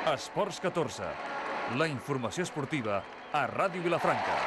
Esports 14, la informació esportiva a Ràdio Vilafranca.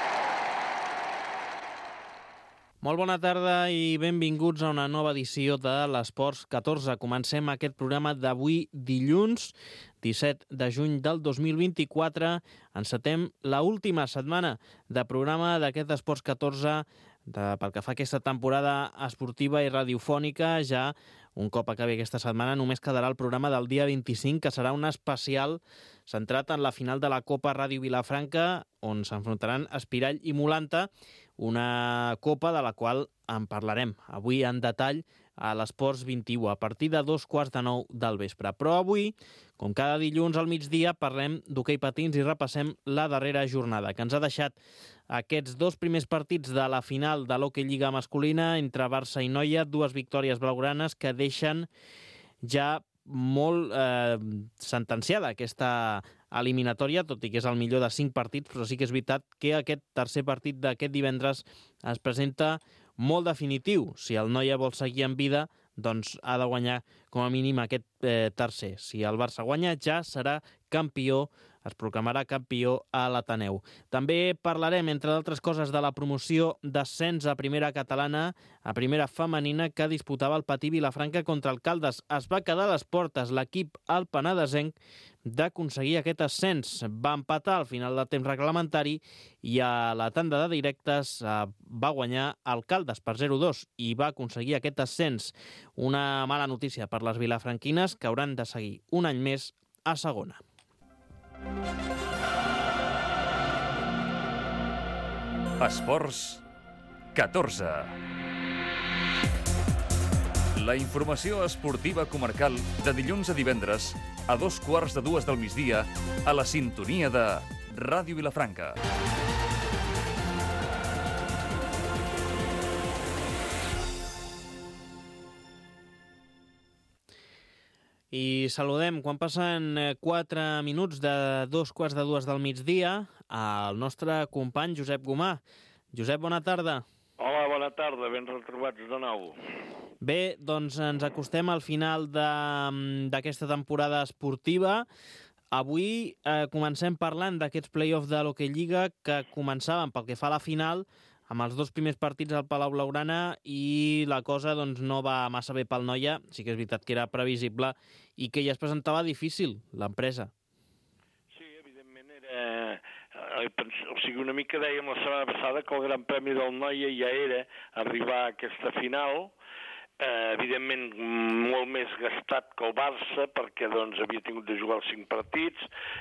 Molt bona tarda i benvinguts a una nova edició de l'Esports 14. Comencem aquest programa d'avui dilluns, 17 de juny del 2024. Encetem l'última setmana de programa d'aquest Esports 14 pel que fa a aquesta temporada esportiva i radiofònica. Ja un cop acabi aquesta setmana només quedarà el programa del dia 25, que serà un especial centrat en la final de la Copa Ràdio Vilafranca, on s'enfrontaran Espirall i Molanta, una copa de la qual en parlarem avui en detall a l'Esports 21 a partir de 8:45 del vespre. Però avui, com cada dilluns al migdia, parlem d'hoquei patins i repassem la darrera jornada, que ens ha deixat aquests dos primers partits de la final de l'Hockey Lliga masculina entre Barça i Noia, dues victòries blaugranes que deixen ja molt sentenciada aquesta eliminatòria, tot i que és el millor de 5 partits, però sí que és veritat que aquest tercer partit d'aquest divendres es presenta molt definitiu. Si el Noia vol seguir en vida, doncs ha de guanyar com a mínim aquest tercer. Si el Barça guanya, ja serà campió, es proclamarà campió a l'Ateneu. També parlarem, entre d'altres coses, de la promoció d'ascens a primera catalana, a primera femenina, que disputava el Patí Vilafranca contra el Caldes. Es va quedar a les portes l'equip al penedesenc d'aconseguir aquest ascens. Va empatar al final del temps reglamentari i a la tanda de directes va guanyar el Caldes per 0-2 i va aconseguir aquest ascens. Una mala notícia per les vilafranquines, que hauran de seguir un any més a segona. Esports 14. La informació esportiva comarcal de dilluns a divendres a 2:15 del migdia a la sintonia de Ràdio Vilafranca. I saludem, quan passen 4 minuts de 2:15 del migdia, al nostre company Josep Gomà. Josep, bona tarda. Hola, bona tarda, ben retrobats de nou. Bé, doncs ens acostem al final d'aquesta temporada esportiva. Avui comencem parlant d'aquests play-offs de l'Hockey Lliga que començaven pel que fa a la final, amb els dos primers partits al Palau Blaugrana, i la cosa doncs, no va massa bé pel Noia. Sí que és veritat que era previsible i que ja es presentava difícil l'empresa. Sí, evidentment era... O sigui, una mica dèiem la setmana passada que el Gran Premi del Noia ja era arribar a aquesta final, evidentment molt més gastat que el Barça, perquè doncs havia tingut de jugar els 5 partits,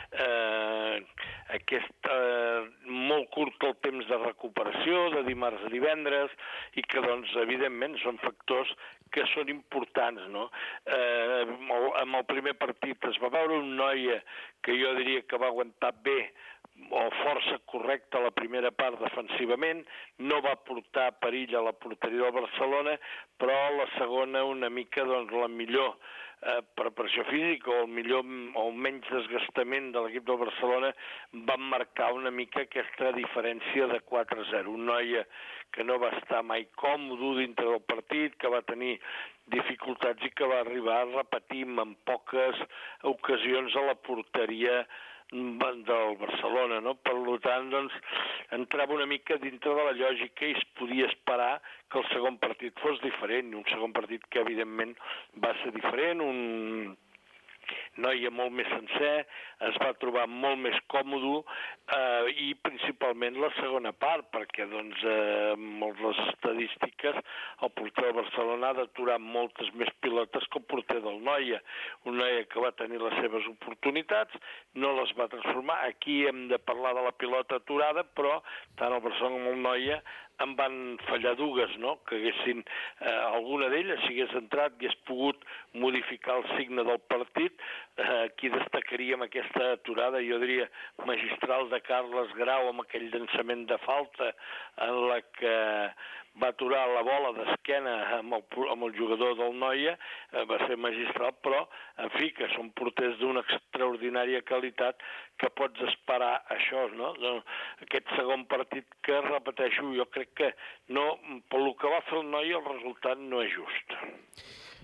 molt curt el temps de recuperació, de dimarts a divendres, i que doncs evidentment són factors que són importants, no? Amb el primer partit es va veure un Noia que jo diria que va aguantar bé o força correcta la primera part defensivament, no va portar perill a la porteria del Barcelona, però la segona una mica doncs, la millor preparació física o el menys desgastament de l'equip del Barcelona van marcar una mica aquesta diferència de 4-0. Un Noia que no va estar mai còmode dintre del partit, que va tenir dificultats i que va arribar a repetir en poques ocasions a la porteria del Barcelona, no? Per tant, doncs, entrava una mica dintre de la lògica i es podia esperar que el segon partit fos diferent, un segon partit que evidentment va ser diferent, un Noia molt més sencer, es va trobar molt més còmode i principalment la segona part, perquè doncs, amb les estadístiques el porter del Barcelona ha d'aturar moltes més pilotes que el porter del Noia. Un Noia que va tenir les seves oportunitats, no les va transformar. Aquí hem de parlar de la pilota aturada, però tant el Barcelona com el Noia en van fallar dues, no? Que haguessin, alguna d'elles, si hagués entrat, hagués pogut modificar el signe del partit. Aquí destacaríem aquesta aturada, jo diria, magistral de Carles Grau amb aquell llançament de falta en la que va aturar la bola d'esquena amb el jugador del Noia, va ser magistral, però, en fi, que són porters d'una extraordinària qualitat que pots esperar això, no? Aquest segon partit que, repeteixo, jo crec que no, pel que va fer el Noia, el resultat no és just.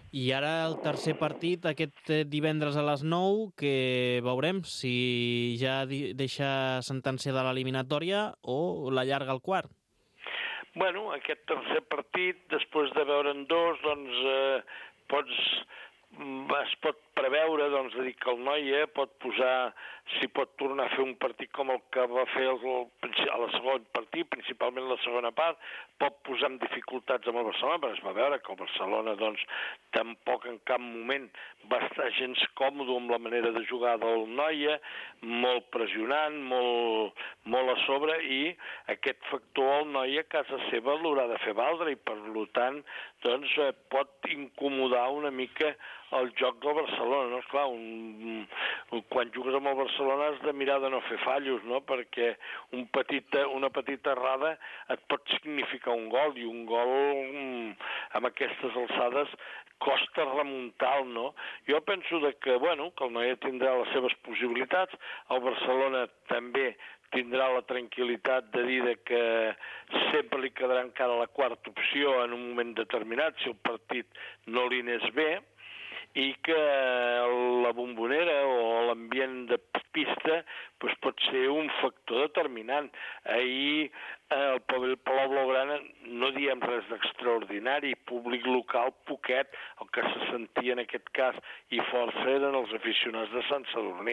I ara el tercer partit, aquest divendres a les 9, que veurem si ja deixa sentenciada l'eliminatòria o l'allarga al quart. Bueno, aquest tercer partit, després de veure'n dos, doncs es pot preveure, doncs, de dir que el Noia pot posar, si pot tornar a fer un partit com el que va fer a la segon partit, principalment la segona part, pot posar en dificultats amb el Barcelona, perquè es va veure que el Barcelona, doncs, tampoc en cap moment va estar gens còmode amb la manera de jugar del Noia, molt pressionant, molt a sobre, i aquest factor el Noia a casa seva l'haurà de fer valdre, i per tant, doncs, pot incomodar una mica el joc del Barcelona, no? Esclar, quan jugues amb el Barcelona has de mirar de no fer fallos, no? Perquè una petita errada et pot significar un gol, i un gol amb aquestes alçades costa remuntar, no? Jo penso que el Noia tindrà les seves possibilitats, el Barcelona també tindrà la tranquil·litat de dir que sempre li quedarà encara la quarta opció en un moment determinat, si el partit no li anés bé, i que la bombonera o l'ambient de pista pot ser un factor determinant. Ahir al Palau Blaugrana no diem res d'extraordinari, públic local poquet, el que se sentia en aquest cas i força eren els aficionats de Sant Sadurní.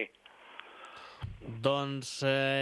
Doncs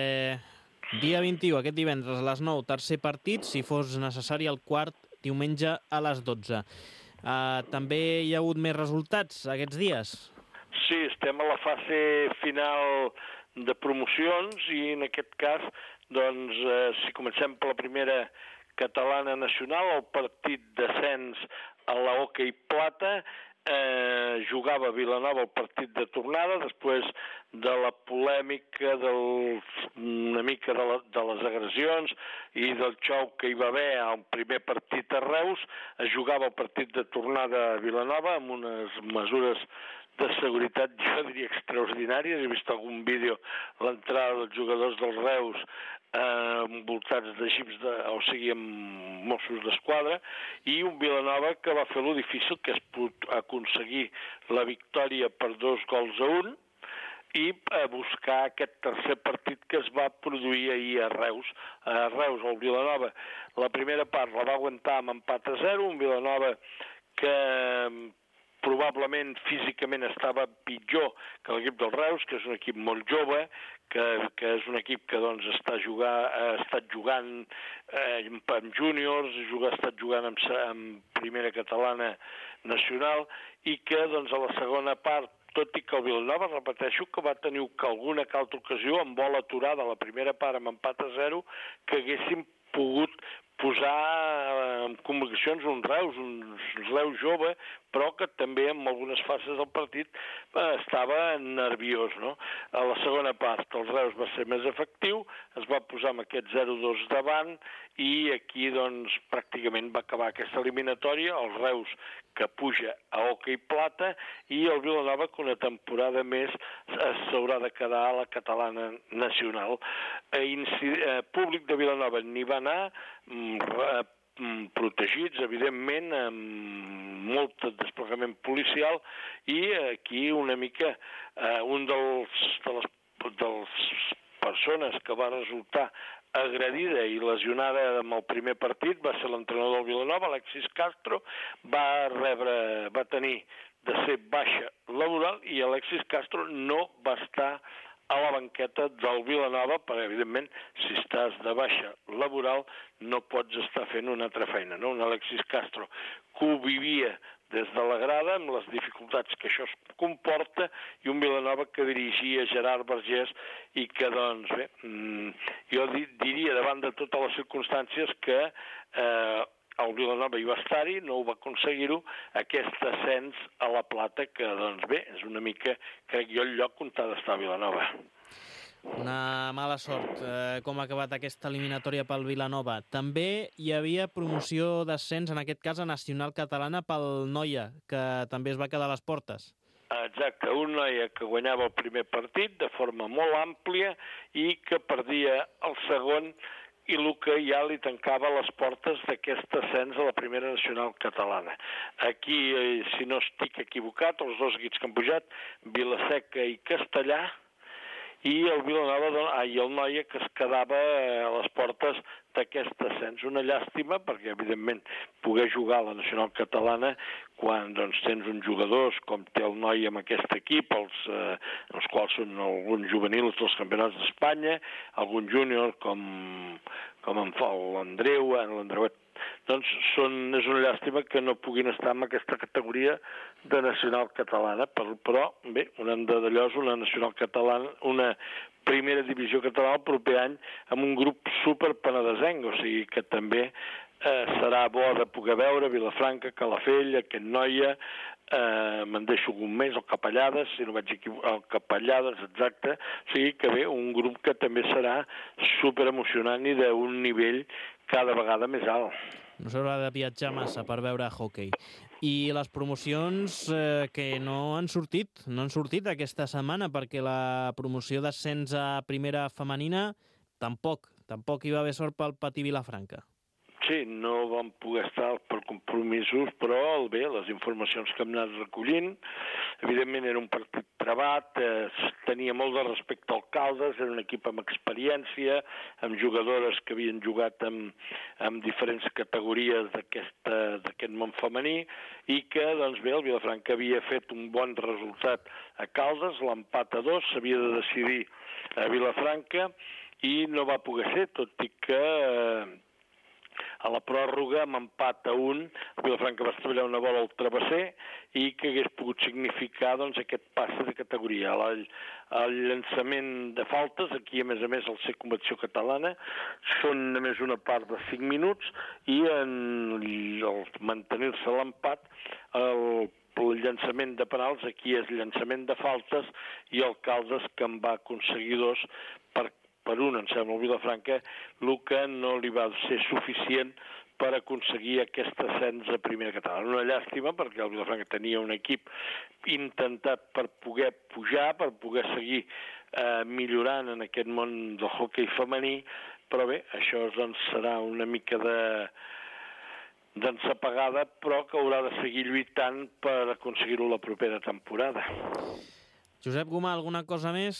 dia 21, aquest divendres a les 9, tercer partit, si fos necessari el quart diumenge a les 12. També hi ha hagut més resultats aquests dies? Sí, estem a la fase final de promocions i en aquest cas, doncs, si comencem per la primera catalana nacional, el partit d'ascens a la Hoquei Plata, jugava Vilanova el partit de tornada, després de la polèmica, una mica de les agressions i del xou que hi va haver al primer partit a Reus, es jugava el partit de tornada a Vilanova amb unes mesures de seguretat, jo diria, extraordinàries. He vist algun vídeo, l'entrada dels jugadors dels Reus envoltats de jeeps, amb Mossos d'Esquadra, i un Vilanova que va fer lo difícil, que és aconseguir la victòria per 2-1 i buscar aquest tercer partit que es va produir ahir a Reus. A Reus, el Vilanova, la primera part la va aguantar amb empat a 0, un Vilanova que probablement físicament estava pitjor que l'equip del Reus, que és un equip molt jove, que és un equip que doncs, ha estat jugant amb júniors, ha estat jugant amb primera catalana nacional, i que doncs, a la segona part, tot i que el Vilanova, repeteixo, que va tenir alguna que altra ocasió amb bola aturada a la primera part amb empat a 0, que haguessin pogut posar en convocacions un Reus jove, però que també en algunes fases del partit estava nerviós, no? A la segona part el Reus va ser més efectiu, es va posar amb aquest 0-2 davant, i aquí doncs pràcticament va acabar aquesta eliminatòria, el Reus que puja a Hoquei Plata, i el Vilanova que una temporada més s'haurà de quedar a la catalana nacional. Públic de Vilanova n'hi va anar, protegits, evidentment, amb molt desplegament policial, i aquí una mica de les persones que va resultar agredida i lesionada amb el primer partit va ser l'entrenador del Vilanova, Alexis Castro, va tenir de ser baixa laboral, i Alexis Castro no va estar a la banqueta del Vilanova, perquè, evidentment, si estàs de baixa laboral, no pots estar fent una altra feina, no? Un Alexis Castro que ho vivia des de la grada, amb les dificultats que això comporta, i un Vilanova que dirigia Gerard Vergés, i que, doncs, bé, jo diria, davant de totes les circumstàncies, que el Vilanova hi va estar-hi, no ho va aconseguir-ho, aquest ascens a la Plata, que, doncs bé, és una mica, crec jo, el lloc on ha d'estar Vilanova. Una mala sort, com ha acabat aquesta eliminatòria pel Vilanova. També hi havia promoció d'ascens, en aquest cas a Nacional Catalana, pel Noia, que també es va quedar a les portes. Exacte, un Noia que guanyava el primer partit de forma molt àmplia i que perdia el segon, i el que ja li tancava les portes d'aquest ascens a la primera nacional catalana. Aquí, si no estic equivocat, els dos equips que han pujat, Vila-seca i Castellà, i el Vilanova i el Noia, que es quedava a les portes d'aquest ascens. Una llàstima, perquè evidentment poder jugar a la nacional catalana quan tens uns jugadors com té el Noia amb aquest equip, els quals són alguns juvenils dels campionats d'Espanya, algun júnior com l'Andreu, l'Andreuet, doncs és una llàstima que no puguin estar en aquesta categoria de nacional catalana, però bé, una d'allò és una nacional catalana, una primera divisió catalana el proper any amb un grup superpenedesenc, o sigui que també serà bo de poder veure Vilafranca, Calafell, aquest Noia, me'n deixo algun més, el Capellades, si no vaig equivocar, el Capellades, exacte, o sigui que bé, un grup que també serà superemocionant i d'un nivell cada vegada més alt. No s'haurà de viatjar massa per veure hoquei. I les promocions que no han sortit aquesta setmana, perquè la promoció d'ascens a primera femenina tampoc hi va haver sort pel Patí Vilafranca. Sí, no vam poder estar per compromisos, però bé, les informacions que hem anat recollint, evidentment era un partit trebat, tenia molt de respecte al Caldes, era un equip amb experiència, amb jugadores que havien jugat en diferents categories d'aquest món femení, i que, doncs bé, el Vilafranca havia fet un bon resultat a Caldes, l'empat a 2, s'havia de decidir a Vilafranca, i no va poder ser, tot i que a la pròrroga, amb empat a 1, el Vilafranca va estavellar una bola al travesser i que hagués pogut significar aquest passe de categoria. El llançament de faltes, aquí a més, al ser competició catalana, són només una part de 5 minuts i el mantenir-se a l'empat, el llançament de penals, aquí és llançament de faltes i el Caldes, que en va aconseguir 2 per un, em sembla, el Vilafranca, el que no li va ser suficient per aconseguir aquest ascens a primera catalana. Una llàstima, perquè el Vilafranca tenia un equip intentat per poder pujar, per poder seguir millorant en aquest món del hoquei femení, però bé, això doncs serà una mica d'ensapegada, però que haurà de seguir lluitant per aconseguir-ho la propera temporada. Josep Gomà, alguna cosa més?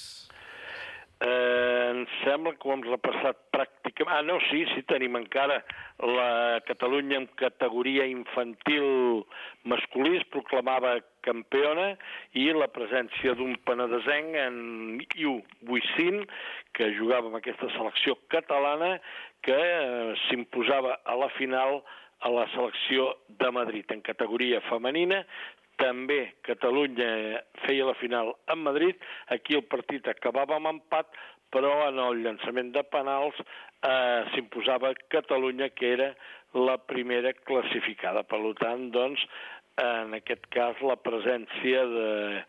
Em sembla que ho hem repassat pràcticament. Sí, tenim encara la Catalunya en categoria infantil masculí, es proclamava campiona, i la presència d'un penedesenc, en Iu Buicín, que jugava amb aquesta selecció catalana, que s'imposava a la final a la selecció de Madrid en categoria femenina. També Catalunya feia la final en Madrid, aquí el partit acabava amb empat, però en el llançament de penals s'imposava Catalunya, que era la primera classificada. Per tant, doncs, en aquest cas, la presència de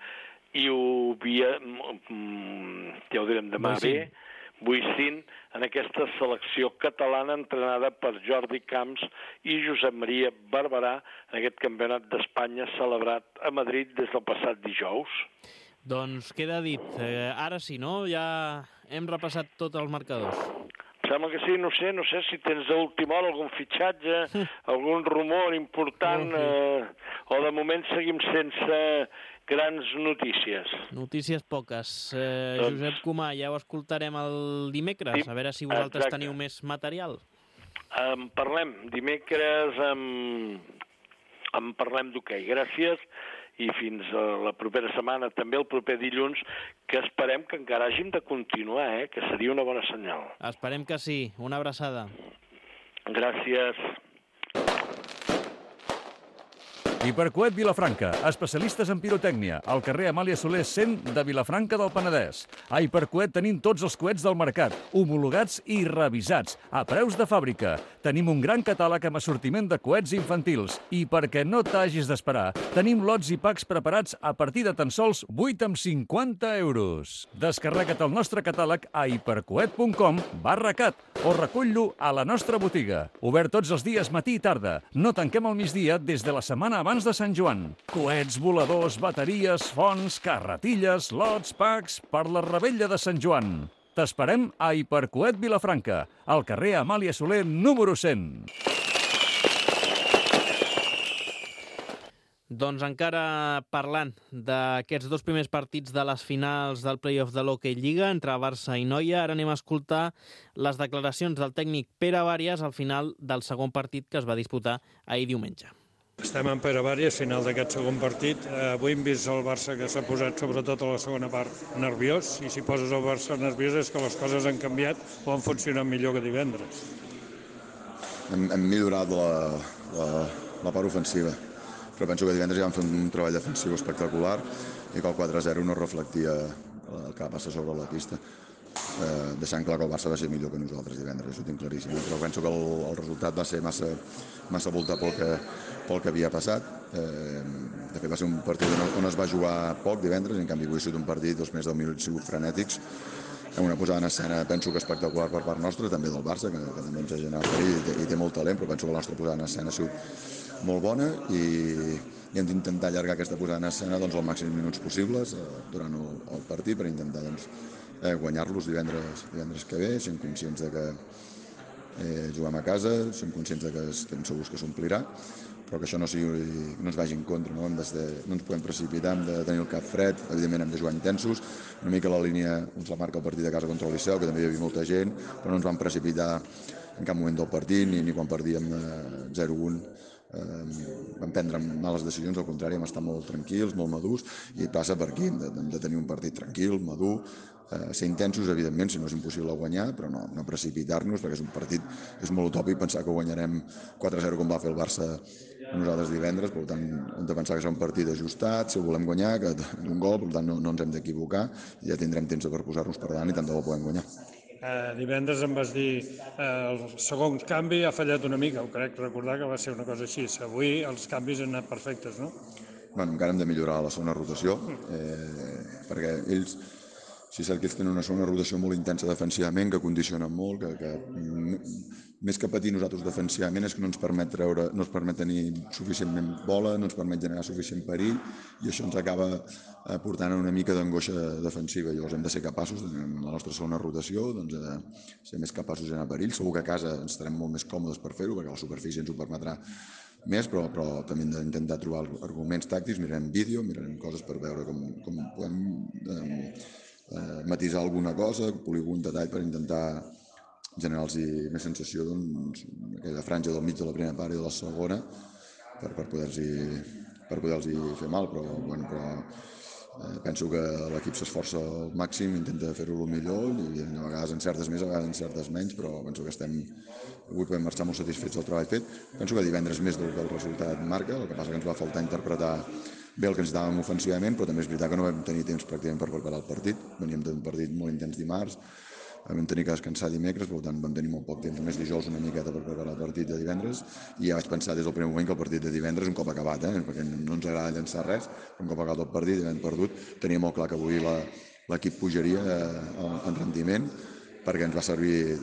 ja ho direm demà bé, Buicín, en aquesta selecció catalana entrenada per Jordi Camps i Josep Maria Barberà en aquest campionat d'Espanya celebrat a Madrid des del passat dijous. Doncs queda dit. Ara sí, no? Ja hem repassat tots els marcadors. Sembla que sí, no sé si tens a última hora algun fitxatge, algun rumor important, o de moment seguim sense grans notícies. Notícies poques. Josep Gomà, ja ho escoltarem el dimecres, a veure si vosaltres teniu més material. En parlem. Dimecres en parlem d'hoquei. Gràcies i fins a la propera setmana, també el proper dilluns, que esperem que encara hàgim de continuar, que seria una bona senyal. Esperem que sí. Una abraçada. Gràcies. Hipercoet Vilafranca, especialistes en pirotècnia, al carrer Amàlia Soler 100 de Vilafranca del Penedès. A Hipercoet tenim tots els coets del mercat, homologats i revisats, a preus de fàbrica. Tenim un gran catàleg amb assortiment de coets infantils i, perquè no t'hagis d'esperar, tenim lots i packs preparats a partir de tan sols 8,50 €. Descarrega't el nostre catàleg a hipercoet.com/cat o recull-lo a la nostra botiga. Obert tots els dies matí i tarda. No tanquem al migdia des de la setmana abans de Sant Joan. Coets, voladors, bateries, fonts, carretilles, lots, packs per la revetlla de Sant Joan. T'esperem a Hipercoet Vilafranca, al carrer Amàlia Soler número 100. Doncs encara parlant d'aquests dos primers partits de les finals del play-off de l'Hockey Lliga entre Barça i Noia, ara anem a escoltar les declaracions del tècnic Pere Bàries al final del segon partit que es va disputar ahir diumenge. Estem en Pere Bàries, final d'aquest segon partit. Avui hem vist el Barça que s'ha posat sobretot a la segona part nerviós, i si poses el Barça nerviós és que les coses han canviat o han funcionat millor que divendres. Hem millorat la part ofensiva, però penso que divendres ja vam fer un treball defensiu espectacular i que el 4-0 no reflectia el que va passar sobre la pista, deixant clar que el Barça va ser millor que nosaltres divendres, ho tinc claríssim, però penso que el resultat va ser massa voltat pel que havia passat. De fet va ser un partit on es va jugar poc divendres, en canvi avui ha sigut un partit dels més de 10 minuts frenètics, amb una posada en escena penso que espectacular per part nostra, també del Barça, que també ens ha generat perill i té molt talent, però penso que la nostra posada en escena ha sigut molt bona i hem d'intentar allargar aquesta posada en escena els màxims minuts possibles durant el partit per intentar guanyar-los divendres que ve. Som conscients de que juguem a casa, som conscients de que estem segurs que s'omplirà, però que això no ens vagi en contra, no ens podem precipitar, hem de tenir el cap fred, evidentment hem de jugar intensos, una mica la línia ens la marca el partit de casa contra el Liceu, que també hi havia molta gent, però no ens vam precipitar en cap moment del partit, ni quan perdíem 0-1 vam prendre males decisions, al contrari, vam estar molt tranquils, molt madurs, i passa per aquí, hem de tenir un partit tranquil, madur, ser intensos, evidentment, si no és impossible guanyar, però no precipitar-nos, perquè és un partit, és molt utòpic pensar que guanyarem 4-0 com va fer el Barça a nosaltres divendres, per tant hem de pensar que serà un partit ajustat, si el volem guanyar, que d'un gol, per tant no ens hem d'equivocar, i ja tindrem temps per posar-nos per davant i tant de bo podem guanyar. Divendres em vas dir el segon canvi ha fallat una mica, ho crec recordar que va ser una cosa així. Avui els canvis han anat perfectes, no? Bueno, encara hem de millorar la segona rotació, perquè ells, sí és cert que ells tenen una segona rotació molt intensa defensivament, que condiciona molt, que més que patir nosaltres defensivament és que no ens permet tenir suficientment bola, no ens permet generar suficient perill, i això ens acaba portant a una mica d'angoixa defensiva. Llavors hem de ser capaços, en la nostra segona rotació, ser més capaços de generar perill. Segur que a casa ens estarem molt més còmodes per fer-ho, perquè la superfície ens ho permetrà més, però també hem d'intentar trobar arguments tàctics, mirarem vídeo, mirarem coses per veure com podem matisar alguna cosa, polir algun detall per intentar generar-los més sensació aquella franja del mig de la primera part i de la segona per poder-los fer mal, però penso que l'equip s'esforça al màxim, intenta fer-ho el millor, i a vegades encertes més, a vegades encertes menys, però penso que avui podem marxar molt satisfets del treball fet. Penso que divendres més del que el resultat marca, el que passa que ens va faltar interpretar bé el que ens dàvem ofensivament, però també és veritat que no vam tenir temps pràcticament per preparar el partit. Veníem d'un partit molt intens dimarts, vam tenir que descansar dimecres, per tant vam tenir molt poc temps, només dijous una miqueta per preparar el partit de divendres, i ja vaig pensar des del primer moment que el partit de divendres, un cop acabat, perquè no ens agrada llançar res, un cop acabat el partit i hem perdut, tenia molt clar que avui l'equip pujaria en rendiment, perquè ens va servir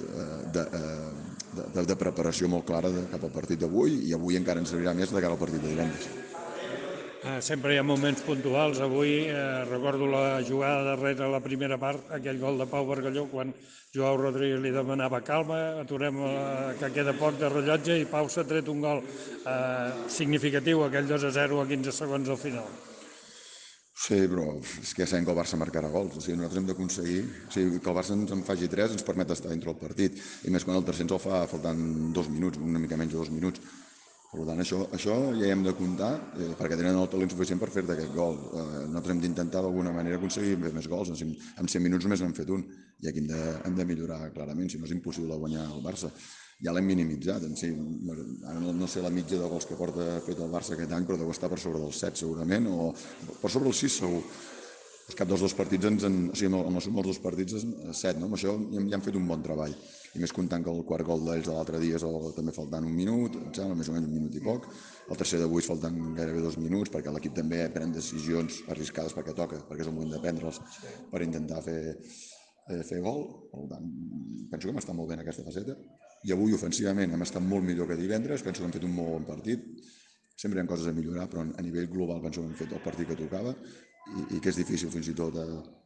de preparació molt clara cap al partit d'avui, i avui encara ens servirà més de cara al partit de divendres. Sempre hi ha moments puntuals. Avui recordo la jugada darrere la primera part, aquell gol de Pau Bargalló, quan Joao Rodríguez li demanava calma, aturem que queda poc de rellotge, i Pau s'ha tret un gol significatiu, aquell 2-0 a 15 segons al final. Sí, però és que ja sabem que el Barça marcarà gols. O sigui, nosaltres hem d'aconseguir que el Barça ens en faci 3, ens permet estar dintre del partit, i més quan el tercer ens el fa faltant 2 minuts, una mica menys de 2 minuts. Per tant, això ja hi hem de comptar, perquè tenen el talent suficient per fer-te aquest gol. Nosaltres hem d'intentar d'alguna manera aconseguir més gols. En 100 minuts només n'hem fet un, i aquí hem de millorar clarament, si no és impossible guanyar el Barça. Ja l'hem minimitzat, no sé la mitja de gols que porta fet el Barça aquest any, però deu estar per sobre dels 7 segurament, o per sobre dels 6 segur. Els cap dels dos partits, amb la suma dels dos partits, 7, no? Amb això ja hem fet un bon treball. I més comptant que el quart gol d'ells de l'altre dia és també faltant 1 minut, més o menys 1 minut i poc. El tercer d'avui és faltant gairebé 2 minuts, perquè l'equip també pren decisions arriscades perquè toca, perquè és el moment de prendre'ls per intentar fer gol. Per tant, penso que hem estat molt bé en aquesta faceta. I avui, ofensivament, hem estat molt millor que divendres. Penso que hem fet un molt bon partit. Sempre hi ha coses a millorar, però a nivell global penso que hem fet el partit que tocava, i que és difícil fins i tot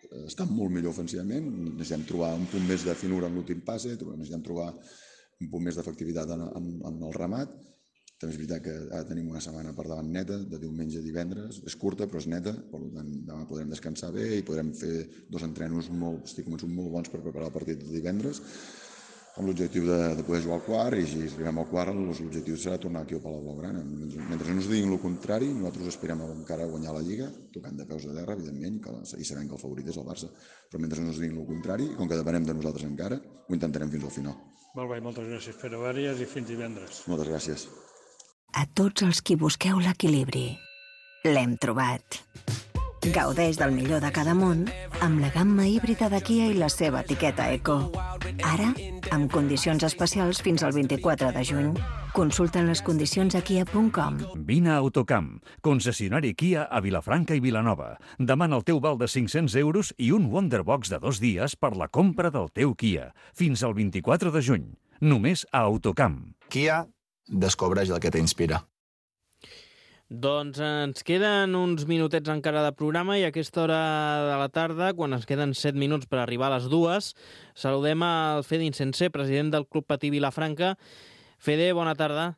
estan molt millor ofensivament, necessitem trobar un punt més de finura en l'últim passe, necessitem trobar un punt més d'efectivitat en el remat. També és veritat que ara tenim una setmana per davant neta, de diumenge a divendres, és curta però és neta, per tant demà podrem descansar bé i podrem fer 2 entrenos estic convençut, molt bons per preparar el partit de divendres, amb l'objectiu de poder jugar al quart, i si arribem al quart l'objectiu serà tornar aquí al Palau Blaugrana. Mentre no ens diguin el contrari, nosaltres aspirem encara a guanyar la Lliga, tocant de peus a terra, evidentment, i sabem que el favorit és el Barça, però mentre no ens diguin el contrari, com que depenem de nosaltres encara, ho intentarem fins al final. Molt bé, moltes gràcies, Pere Vàries, i fins divendres. Moltes gràcies. A tots els qui busqueu l'equilibri, l'hem trobat. Gaudeix del millor de cada món amb la gamma híbrida de Kia i la seva etiqueta Eco. Ara, amb condicions especials fins al 24 de juny. Consulta les condicions a kia.com. Vine a Autocamp, concessionari Kia a Vilafranca i Vilanova. Demana el teu val de 500 euros i un Wonderbox de 2 dies per la compra del teu Kia. Fins al 24 de juny. Només a Autocamp. Kia, descobreix el que t'inspira. Doncs ens queden uns minutets encara de programa i a aquesta hora de la tarda, quan ens queden 7 minuts per arribar a les 2, saludem al Fede Insensé, president del Club Patí Vilafranca. Fede, bona tarda.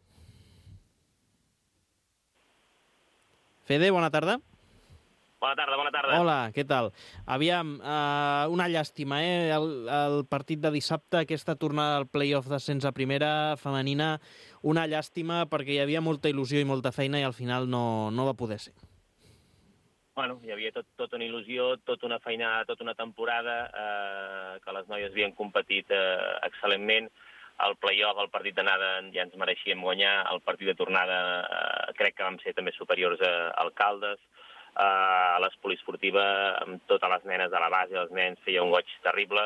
Fede, bona tarda. Bona tarda, bona tarda. Hola, què tal? Aviam, una llàstima, el partit de dissabte, aquesta tornada al play-off d'ascens a primera femenina, una llàstima perquè hi havia molta il·lusió i molta feina i al final no va poder ser. Bueno, hi havia tota una il·lusió, tota una feina, tota una temporada, que les noies havien competit excel·lentment. El play-off, el partit d'anada, ja ens mereixíem guanyar. El partit de tornada crec que vam ser també superiors a Caldes. A l'espoliesportiva, amb totes les nenes de la base, els nens, feia un goig terrible,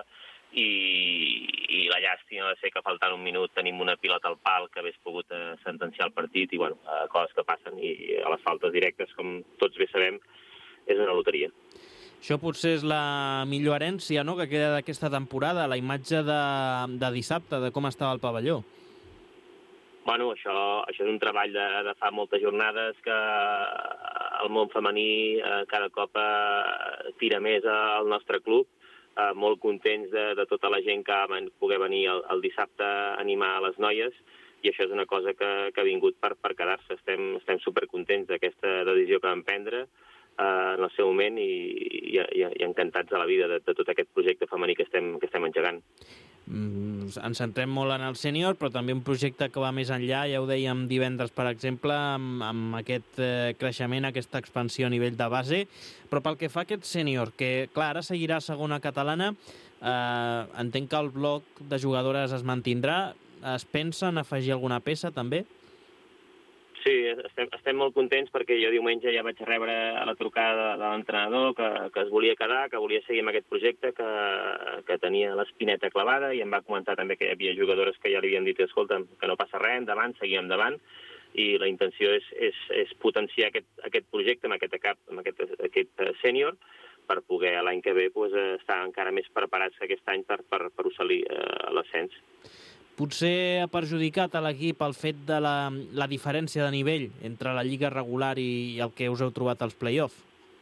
i la llàstima va ser que faltant un minut tenim una pilota al pal que hagués pogut sentenciar el partit, i bueno, coses que passen, i a les faltes directes, com tots bé sabem, és una loteria. Això potser és la millor herència, no?, que queda d'aquesta temporada, la imatge de dissabte, de com estava el pavelló. Bueno, això és un treball de fa moltes jornades que el món femení cada cop tira més al nostre club. Molt contents de tota la gent que va poder venir el dissabte a animar a les noies, i això és una cosa que ha vingut per quedar-se. Estem supercontents d'aquesta decisió que vam prendre en el seu moment, i encantats de la vida de tot aquest projecte femení que estem engegant. Ens centrem molt en el sènior, però també un projecte que va més enllà, ja ho dèiem divendres, per exemple, amb aquest creixement, aquesta expansió a nivell de base, però pel que fa a aquest sènior, que clar, ara seguirà a segona catalana, entenc que el bloc de jugadores es mantindrà, es pensa en afegir alguna peça també? Sí, estem molt contents perquè jo diumenge ja vaig rebre la trucada de l'entrenador que es volia quedar, que volia seguir amb aquest projecte, que tenia l'espineta clavada, i em va comentar també que hi havia jugadores que ja li havien dit, escolta'm, que no passa res, endavant, seguim endavant, i la intenció és potenciar aquest projecte amb aquest sènior, per poder l'any que ve estar encara més preparats que aquest any per assolir l'ascens. Potser ha perjudicat a l'equip el fet de la diferència de nivell entre la lliga regular i el que us heu trobat als play-off?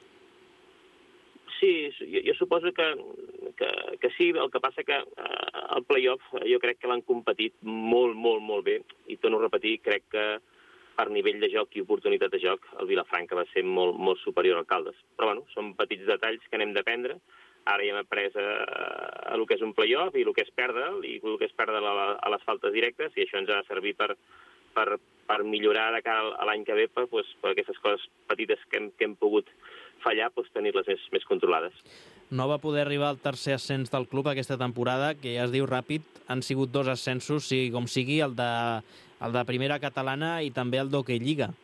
Sí, jo suposo que sí. El que passa que el play-off jo crec que l'han competit molt, molt, molt bé, i torno a repetir, crec que per nivell de joc i oportunitat de joc el Vilafranca va ser molt, molt superior al Caldes. Però bueno, són petits detalls que anem d'aprendre. Ara ja hem après el que és un play-off i el que és perdre'l, i el que és perdre a les faltes directes, i això ens ha de servir per millorar de cara a l'any que ve, per aquestes coses petites que hem pogut fallar, tenir-les més controlades. No va poder arribar al tercer ascens del club aquesta temporada, que ja es diu ràpid. Han sigut 2 ascensos, sigui com sigui, el de primera catalana i també el d'Hockey Lliga.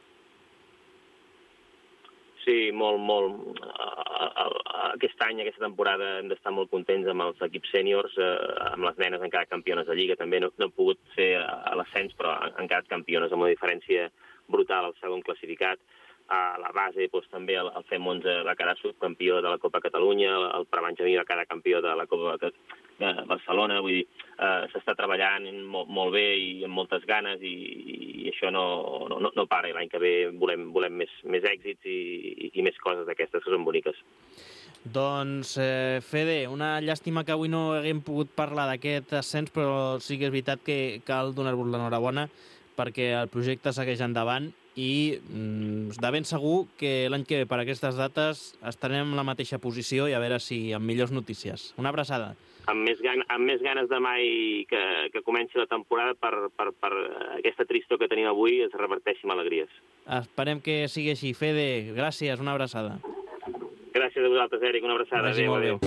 Sí, molt. Aquest any, aquesta temporada, hem d'estar molt contents amb els equips sèniors, amb les nenes encara campiones de Lliga. També no han pogut ser a l'ascens, però han quedat campiones amb una diferència brutal al segon classificat. A la base, també el FEM 11 va quedar subcampió de la Copa Catalunya, el Prebenjamí va quedar campió de la Copa de Barcelona. Vull dir, s'està treballant molt bé i amb moltes ganes, i això no para. L'any que ve volem més èxits i més coses d'aquestes que són boniques. Doncs, Fede, una llàstima que avui no haguem pogut parlar d'aquest ascens, però sí que és veritat que cal donar-vos l'enhorabona perquè el projecte segueix endavant i de ben segur que l'any que ve per aquestes dates estarem en la mateixa posició i a veure si amb millors notícies. Una abraçada. Amb més ganes de mai que comenci la temporada per aquesta tristor que tenim avui es reverteixi amb alegries. Esperem que sigui així. Fede, gràcies, una abraçada. Gràcies a vosaltres, Eric, una abraçada. Adéu.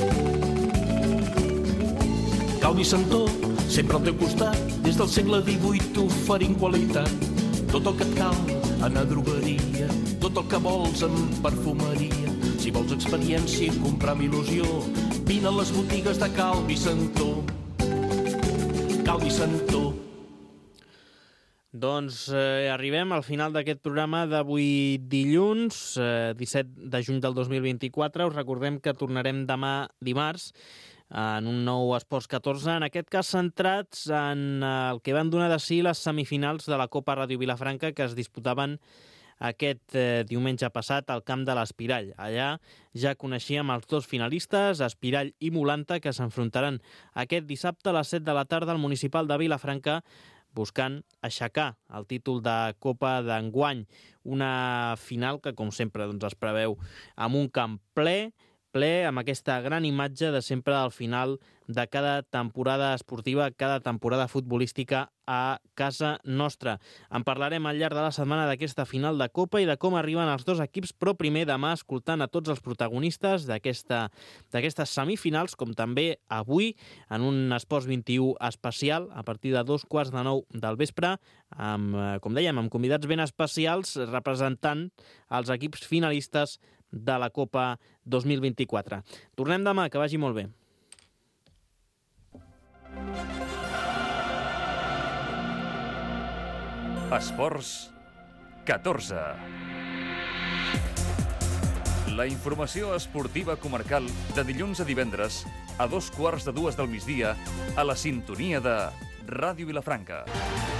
Calvi Santó, sempre al teu costat, des del segle XVIII oferint qualitat. Tot el que et cal en la drogueria, tot el que vols en perfumeria. Si vols experiència i comprar amb il·lusió, vine a les botigues de Calvi Santó. Calvi Santó. Doncs arribem al final d'aquest programa d'avui dilluns, 17 de juny del 2024. Us recordem que tornarem demà dimarts en un nou Esports 14, en aquest cas centrats en el que van donar de si les semifinals de la Copa Ràdio Vilafranca que es disputaven aquest diumenge passat al camp de l'Espirall. Allà ja coneixíem els dos finalistes, Espirall i Molanta, que s'enfrontaran aquest dissabte a les 7 de la tarda al municipal de Vilafranca, buscant aixecar el títol de Copa d'enguany. Una final que, com sempre, es preveu amb un camp ple, amb aquesta gran imatge de sempre al final de cada temporada esportiva, cada temporada futbolística a casa nostra. En parlarem al llarg de la setmana d'aquesta final de Copa i de com arriben els dos equips, però primer demà escoltant a tots els protagonistes d'aquestes semifinals, com també avui en un Esports 21 especial a partir de 8:45 del vespre, amb, com dèiem, amb convidats ben especials representant els equips finalistes de la Copa 2024. Tornem demà, que vagi molt bé. Esports 14. La informació esportiva comarcal de dilluns a divendres a 2:15 del migdia a la sintonia de Ràdio Vilafranca.